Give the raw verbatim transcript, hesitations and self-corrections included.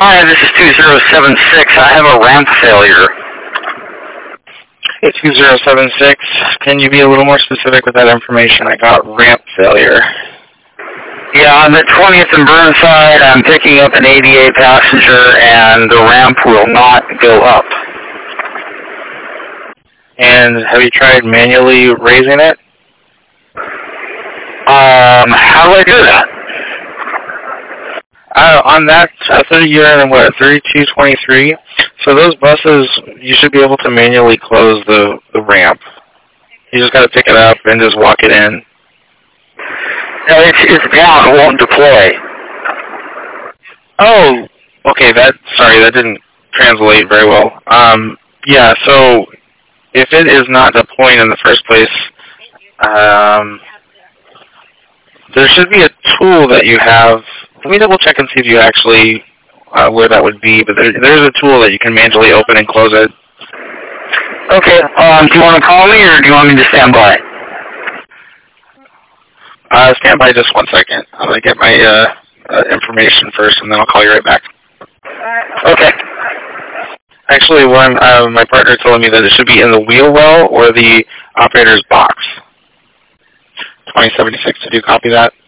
Hi, this is two zero seven six. I have a ramp failure. Hey, two zero seven six. Can you be a little more specific with that information? I got ramp failure. Yeah, on the twentieth and Burnside, I'm picking up an A D A passenger, and the ramp will not go up. And have you tried manually raising it? Um, how do I do that? Uh, on that, I thought you're in, what, thirty-two twenty-three? So those buses, you should be able to manually close the, the ramp. You just got to pick it up and just walk it in. No, it's, it's down. It won't deploy. Oh, okay, that, sorry, that didn't translate very well. Um, yeah, so if it is not deploying in the first place, um, there should be a tool that you have. Let me double check and see if you actually, uh, where that would be, but there, there's a tool that you can manually open and close it. Okay, um, do you want to call me, or do you want me to stand by? Uh, stand by just one second. I'm going to get my uh, uh, information first, and then I'll call you right back. Okay. Actually, one, uh, my partner told me that it should be in the wheel well or the operator's box. twenty seventy-six, did you copy that?